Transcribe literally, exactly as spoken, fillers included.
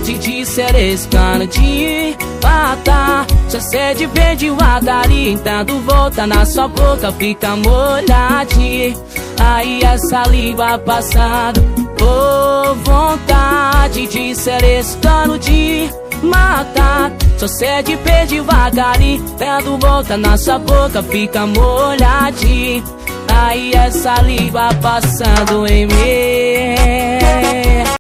vontade de ser escano de matar. Sua sede vem devagarinho, dando volta na sua boca, fica molhadinho. Aí essa língua passando, oh, vontade de ser escano de matar. Sua sede vem devagarinho, dando volta na sua boca, fica molhadinho. Aí essa língua passando em mim.